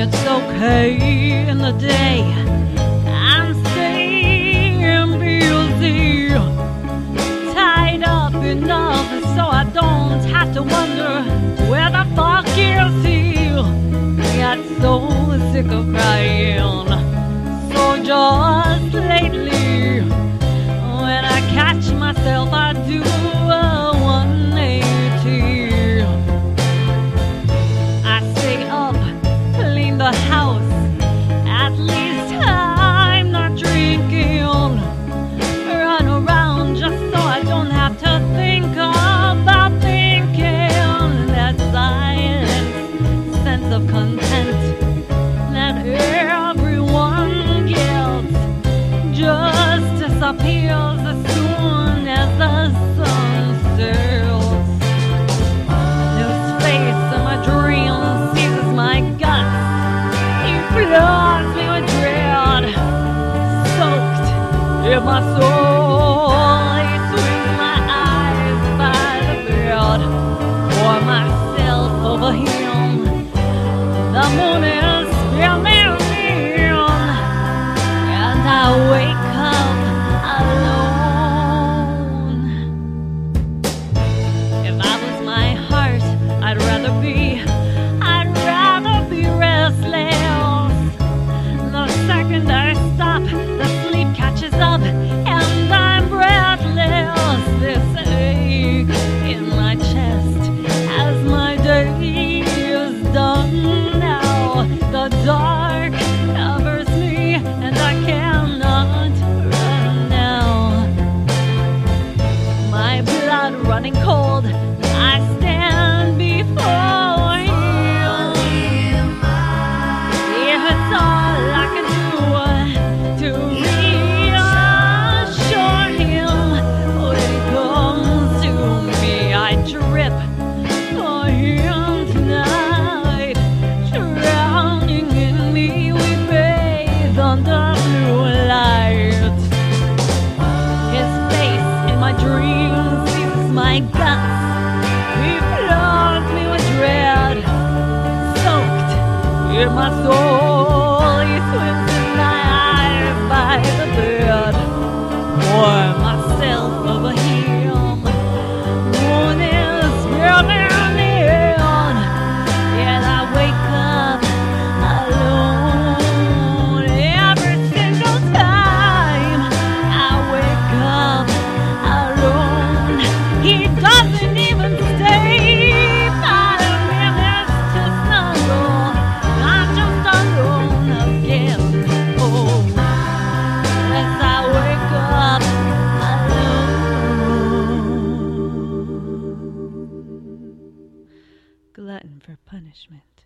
It's okay in the day, I'm staying busy, tied up enough so I don't have to wonder where the fuck is he. Got so sick of crying, so just lately, when I catch myself I do a 180. I stay up, clean the house, at least I'm not drinking, run around just so I don't have to think about thinking. That silent sense of content that everyone gets just disappears as soon as the sun sets. This face in my dreams seizes my guts. He floods me with dread, soaked in my soul. He swings my eyes by the bed, pour myself over him. The moon is spinning in, and I wake up alone. If I was my heart, I'd rather be restless. The second I stop, the sleep catches up, and I'm breathless. This ache in my chest as my day is done now. The dark covers me, and I cannot run now. My blood running cold, I stand before him. It's all I can do to reassure him. When he comes to me, I trip for him tonight. Drowning in me, we bathe under blue light. His face in my dreams seizes my guts. He floods me with dread, soaked in my soul. He swims in my eyes by the bed, pour myself over him. Moon is spinning in, yet I wake up alone. Every single time I wake up alone, he doesn't even stay 5 minutes to snuggle. I'm just alone again. Oh, as I wake up alone. Glutton for punishment.